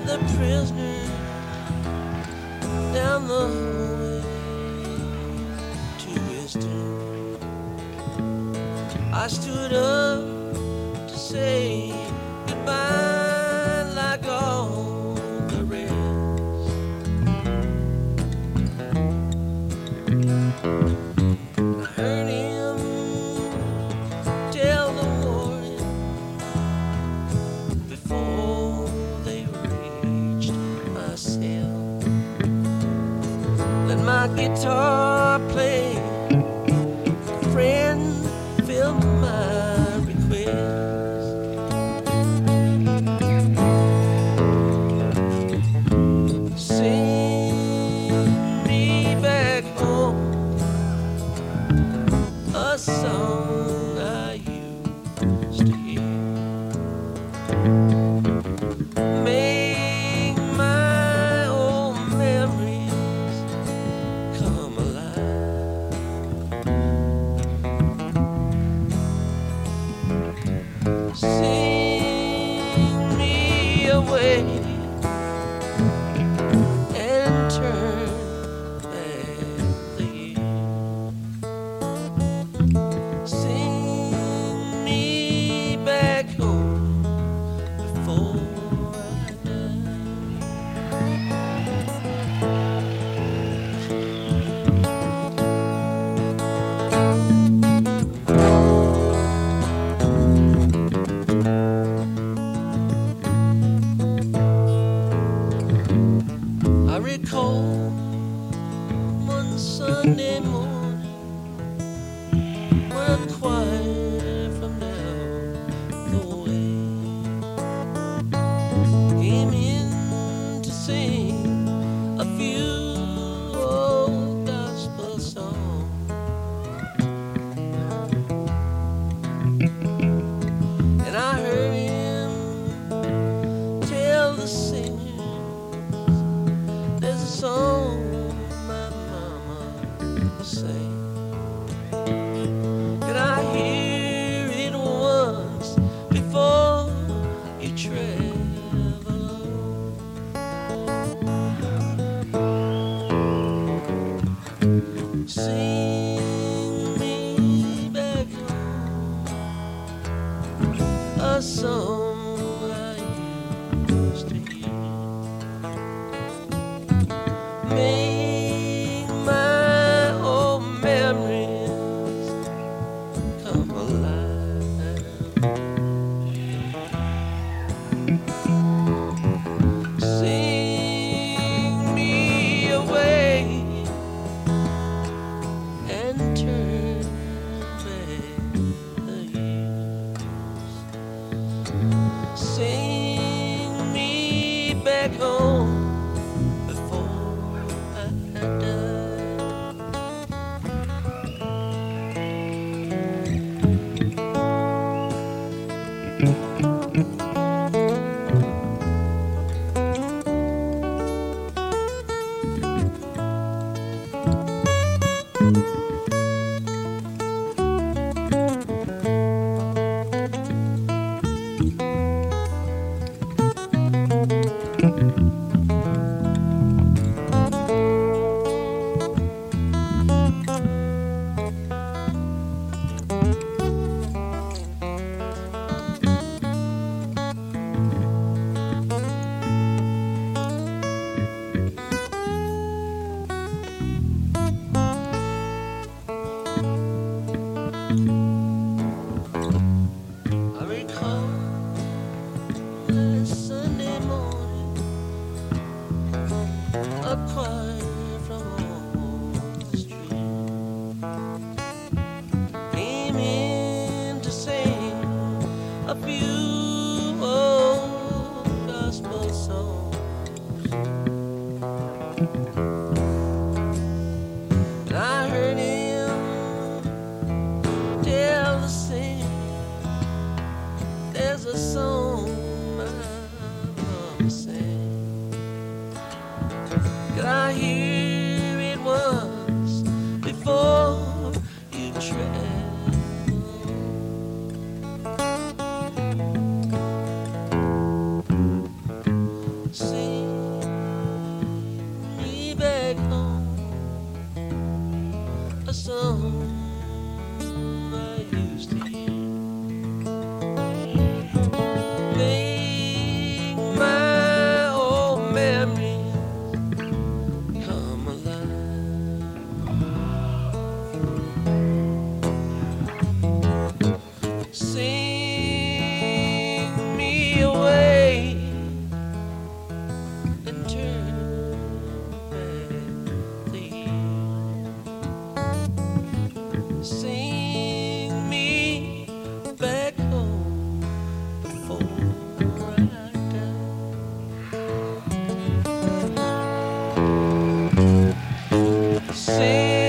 the prisoner down the hallway to wisdom. I stood up to say goodbye like all the rest. I heard him tell the warden before they reached my cell. Let my guitar play, friend, fill my request. Sing me back home a song I used to hear. Make my old memories come alive. Sing me away and turn back the years. Sing me back home before I die. I recall one Sunday morning when a choir from down the way came in to sing a few old gospel songs. And I heard him tell the singers, there's a song my mama sang. Could I hear it once before you travel? Sing me back home a song I used to hear. Make my old memories come alive. Sing me away and turn back the years. Sing me back home before I die. I recall last Sunday morning a choir from off the street came in to sing a few old gospel songs. And I heard him tell the singer, there's a song my mama sang. Could I hear it once before you travel? song I used to hear. Make my old memories come alive. Sing me away and turn back the years. Sing me back home before I die. Sing